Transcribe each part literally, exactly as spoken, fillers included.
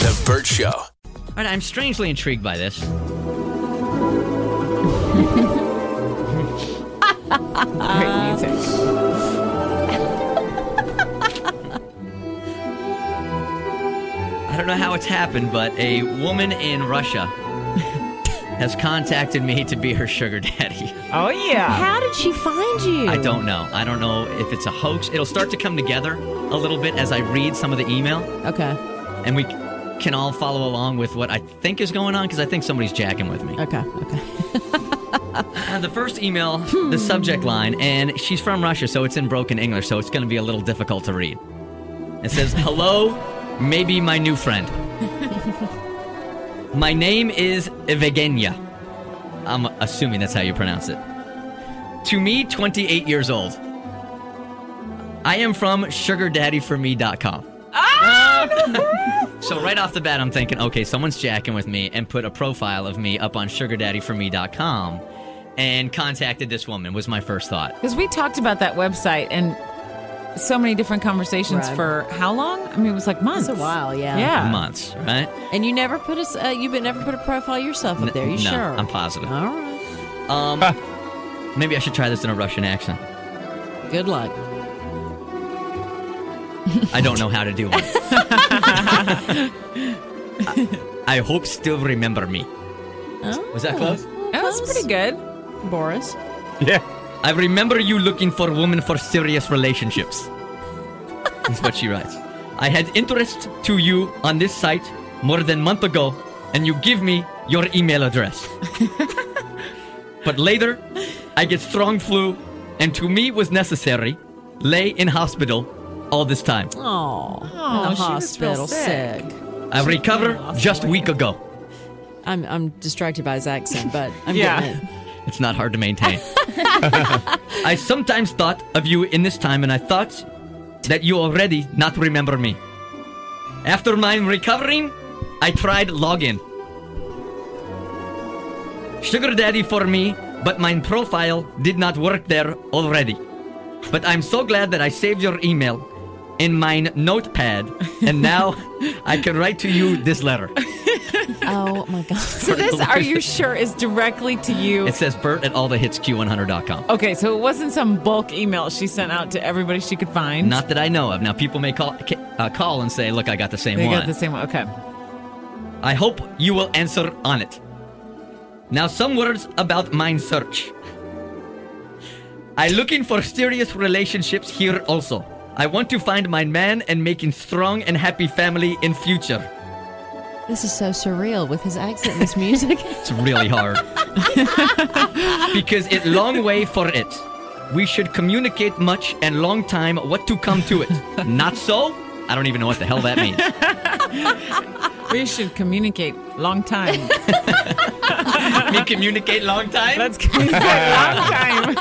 The Bert Show. All right, I'm strangely intrigued by this. Great music. I don't know how it's happened, but a woman in Russia has contacted me to be her sugar daddy. Oh, yeah. How did she find you? I don't know. I don't know if it's a hoax. It'll start to come together a little bit as I read some of the email. Okay. And we can all follow along with what I think is going on, because I think somebody's jacking with me. Okay, okay. Uh, the first email, the subject line, and she's from Russia, so it's in broken English, so it's going to be a little difficult to read. It says, hello, maybe my new friend. My name is Evgenia. I'm assuming that's how you pronounce it. To me, twenty-eight years old. I am from sugar daddy for me dot com. Ah! So right off the bat, I'm thinking, okay, someone's jacking with me and put a profile of me up on sugar daddy for me dot com and contacted this woman, was my first thought. Because we talked about that website and so many different conversations Right. for how long? I mean, it was like months. It's a while, yeah. Yeah. Months, right? And you never put a, uh, you never put a profile yourself up there. You no, sure? I'm positive. All right. Um, maybe I should try this in a Russian accent. Good luck. I don't know how to do one. I, I hope still remember me. Oh, Was that close? That was pretty good. Boris. Yeah. I remember you looking for women for serious relationships. That's what she writes. I had interest to you on this site more than a month ago, and you give me your email address. But later, I get strong flu, and to me was necessary, lay in hospital all this time. Oh, in Oh, the she was real hospital, sick. sick. I recovered just a week ago. I'm I'm distracted by his accent, but I'm Yeah. getting it. It's not hard to maintain. I sometimes thought of you in this time, and I thought that you already not remember me. After my recovering, I tried login. Sugar daddy for me, but my profile did not work there already. But I'm so glad that I saved your email in my notepad, and now I can write to you this letter. Oh my god. So this, are you sure, is directly to you? It says Bert at all the hits Q one hundred dot com. Okay, so it wasn't some bulk email she sent out to everybody she could find. Not that I know of. Now, people may call uh, call and say, look, I got the same They one. got the same one. Okay. I hope you will answer on it. Now, some words about mine search. I looking for serious relationships here also. I want to find my man and making strong and happy family in future. This is so surreal with his accent and his music. It's really hard. Because it long way for it. We should communicate much and long time what to come to it. Not so? I don't even know what the hell that means. We should communicate long time. Me communicate long time? Let's communicate long time.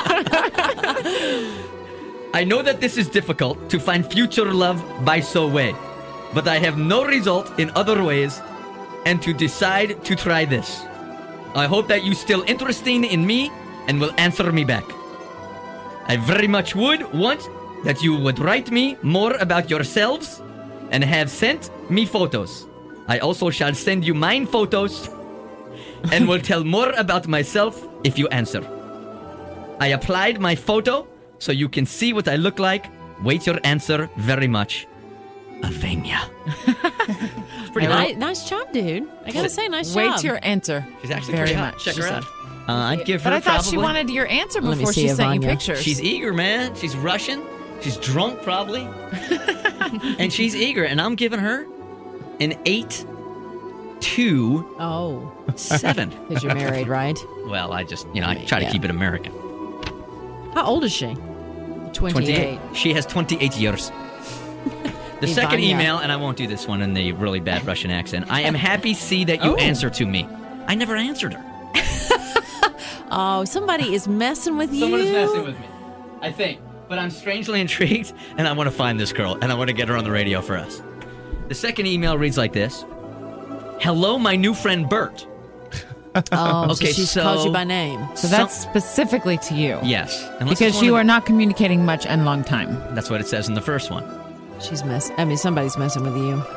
I know that this is difficult to find future love by so way, but I have no result in other ways and to decide to try this. I hope that you still interesting in me and will answer me back. I very much would want that you would write me more about yourselves and have sent me photos. I also shall send you mine photos and will tell more about myself if you answer. I applied my photo so you can see what I look like. Wait your answer very much. Avenia. It's pretty nice, low. nice job, dude. I gotta say, nice Wait job. your answer. She's actually very pretty hot. much. Check her She out. said. Uh, I'd give her But I thought probably... she wanted your answer Let me before see she sent you Ivania. pictures. She's eager, man. She's Russian. She's drunk, probably. And she's eager. And I'm giving her an eight two Oh, seven. because you're married, right? Well, I just, you know, I try to Yeah. keep it American. How old is she? twenty-eight. She has twenty-eight years. The second Ivania. email, and I won't do this one in the really bad Russian accent. I am happy see that you Oh. answer to me. I never answered her. Oh, somebody is messing with you. Someone is messing with me. I think. But I'm strangely intrigued, and I want to find this girl, and I want to get her on the radio for us. The second email reads like this. Hello, my new friend Bert. Oh, Okay, so she so- calls you by name. So that's specifically to you. Yes. Unless it's Because one you of are not communicating much and long time. the- That's what it says in the first one. She's mess. I mean, somebody's messing with you.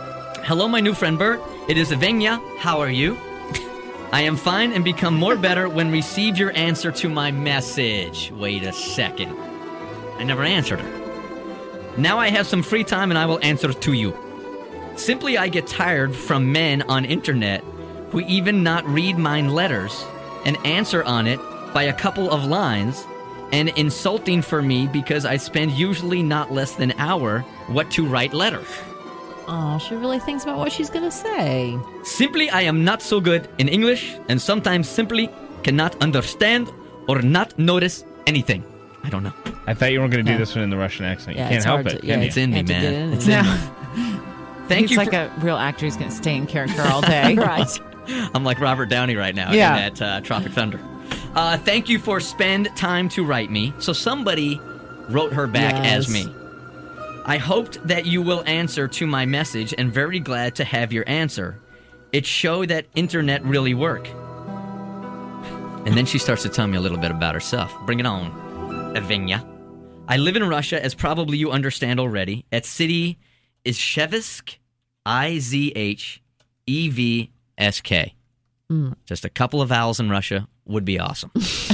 Hello, my new friend Bert. It is Evgenia. How are you? I am fine and become more better when receive your answer to my message. Wait a second. I never answered her. Now I have some free time and I will answer to you. Simply I get tired from men on internet who even not read mine letters and answer on it by a couple of lines and insulting for me because I spend usually not less than an hour what to write letters. Oh, she really thinks about what she's going to say. Simply, I am not so good in English and sometimes simply cannot understand or not notice anything. I don't know. I thought you weren't going to do Yeah. this one in the Russian accent. You Yeah, can't it's help hard it, to- can yeah, you? It's in me, Had to get man. in It's there. in No. me. Thank He's you like for- a real actor. He's going to stay in character all day. Right. I'm like Robert Downey right now Yeah. in that uh, Tropic Thunder. Uh, thank you for spend time to write me. So somebody wrote her back Yes. as me. I hoped that you will answer to my message and very glad to have your answer. It showed that internet really work. And then she starts to tell me a little bit about herself. Bring it on, Evgenia. I live in Russia, as probably you understand already, at city Izhevsk, I Z H E V S K. Just a couple of vowels in Russia would be awesome.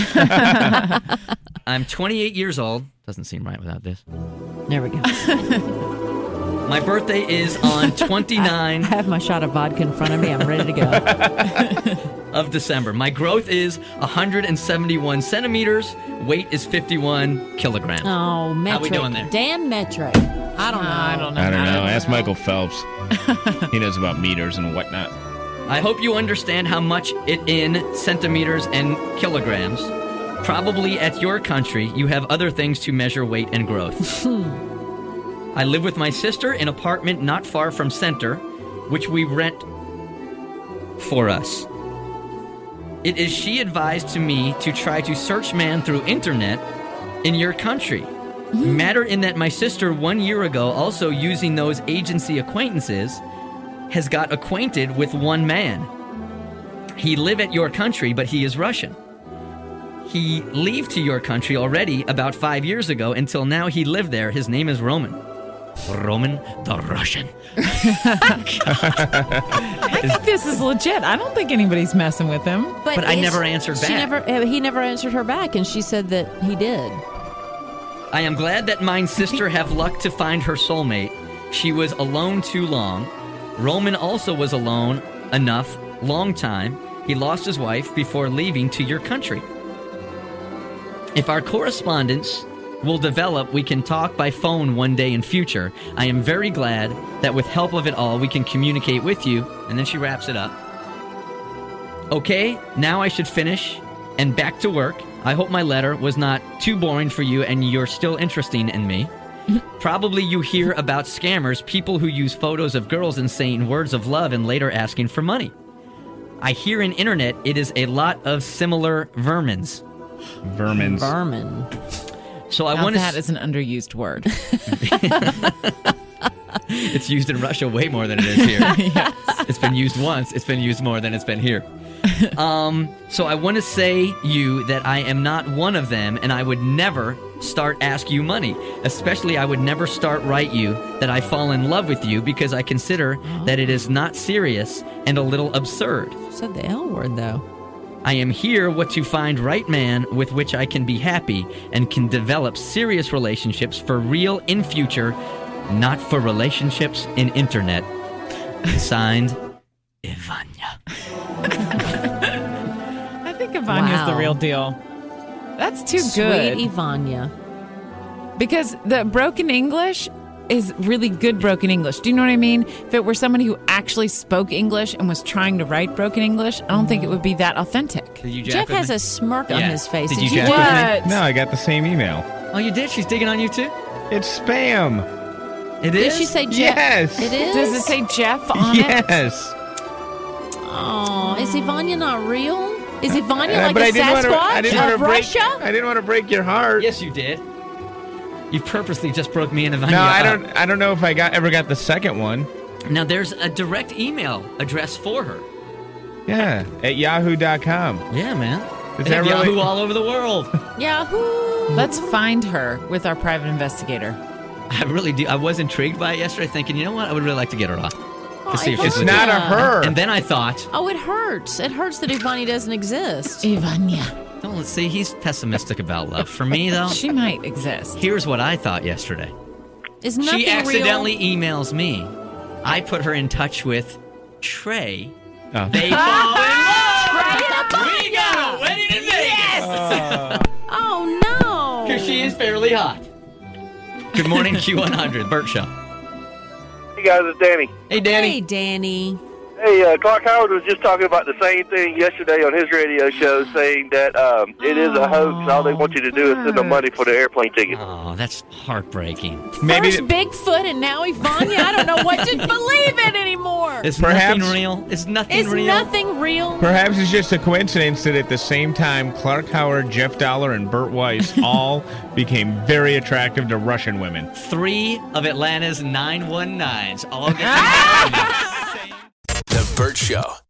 I'm twenty-eight years old. Doesn't seem right without this. There we go. My birthday is on I twenty-nine have my shot of vodka in front of me. I'm ready to go. of December. My growth is one hundred seventy-one centimeters. Weight is fifty-one kilograms. Oh, metric. we doing there? Damn metric. I don't know. I don't know. I don't how know. to- Ask Michael Phelps. He knows about meters and whatnot. I hope you understand how much it in centimeters and kilograms. Probably at your country, you have other things to measure weight and growth. I live with my sister in an apartment not far from center, which we rent for us. It is she advised to me to try to search man through internet in your country. Matter in that my sister one year ago, also using those agency acquaintances, has got acquainted with one man. He live at your country, but he is Russian. He leave to your country already about five years ago. Until now, he lived there. His name is Roman. Roman the Russian. I think this is legit. I don't think anybody's messing with him. But I is- never answered she back. Never, uh, he never answered her back, and she said that he did. I am glad that mine sister have luck to find her soulmate. She was alone too long. Roman also was alone enough long time. He lost his wife before leaving to your country. If our correspondence will develop, we can talk by phone one day in future. I am very glad that with help of it all, we can communicate with you. And then she wraps it up. Okay, now I should finish and back to work. I hope my letter was not too boring for you and you're still interested in me. Probably you hear about scammers, people who use photos of girls and saying words of love and later asking for money. I hear in internet it is a lot of similar vermins. Vermins. Vermin. So I Now want to. that is an underused word. It's used in Russia way more than it is here. Yes. It's been used once. It's been used more than it's been here. Um, so I want to say you that I am not one of them, and I would never start ask you money. Especially, I would never start write you that I fall in love with you because I consider that it is not serious and a little absurd. Said the L word, though. I am here what to find right man with which I can be happy and can develop serious relationships for real in future, not for relationships in internet. Signed, Ivania. I think Ivanya's Wow. the real deal. That's too Sweet good. Ivania. Because the broken English is really good broken English. Do you know what I mean? If it were somebody who actually spoke English and was trying to write broken English, I don't think it would be that authentic. Did you jack Jeff with has me? a smirk on Yeah. his face. Did you you jack do? with me? What? No, I got the same email. Oh, you did? She's digging on you too? It's spam. It Did is? she say Jeff? Yes. It is? Does it say Jeff on it? Yes. Oh, is Ivania not real? Is Ivania Uh, like but a I didn't want to. I Sasquatch didn't want to of break. Russia? I didn't want to break your heart. Yes, you did. You purposely just broke me and Ivania No, I up. don't. I don't know if I got ever got the second one. Now, there's a direct email address for her. Yeah, at yahoo dot com. Yeah, man. Is They that have really? Yahoo all over the world. Yahoo! Let's find her with our private investigator. I really do. I was intrigued by it yesterday, thinking, you know what? I would really like to get her on. to see if Oh, she's It's not a Yeah. her. And then I thought, Oh, it hurts. It hurts that Ivania doesn't exist. Ivania. oh, let's see, he's pessimistic about love. For me, though, She might exist. here's what I thought yesterday. Is nothing She accidentally real? emails me. I put her in touch with Trey. Oh. They fall in love. Trey and We got a wedding in Vegas. Oh, no. Because she is fairly hot. Good morning, Q one hundred, Burt Show. Hey guys, it's Danny. Hey, Danny. Hey, Danny. Hey, uh, Clark Howard was just talking about the same thing yesterday on his radio show, saying that um, it is a hoax. All they want you to do is send them money for the airplane ticket. Oh, that's heartbreaking. Maybe First Bigfoot and now Ivania. I don't know what to believe in anymore. Is Perhaps- nothing real? Is nothing Is real? nothing real? perhaps it's just a coincidence that at the same time, Clark Howard, Jeff Dollar, and Burt Weiss all became very attractive to Russian women. Three of Atlanta's nine one nines all get together. The Burt Show.